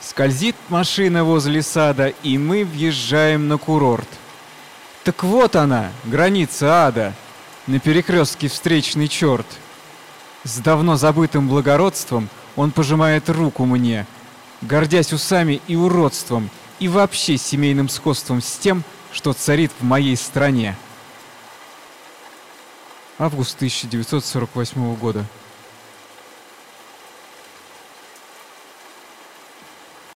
Скользит машина возле сада, и мы въезжаем на курорт. Так вот она, граница ада, на перекрестке встречный черт. С давно забытым благородством он пожимает руку мне, гордясь усами и уродством, и вообще семейным сходством с тем, что царит в моей стране. Август 1948 года.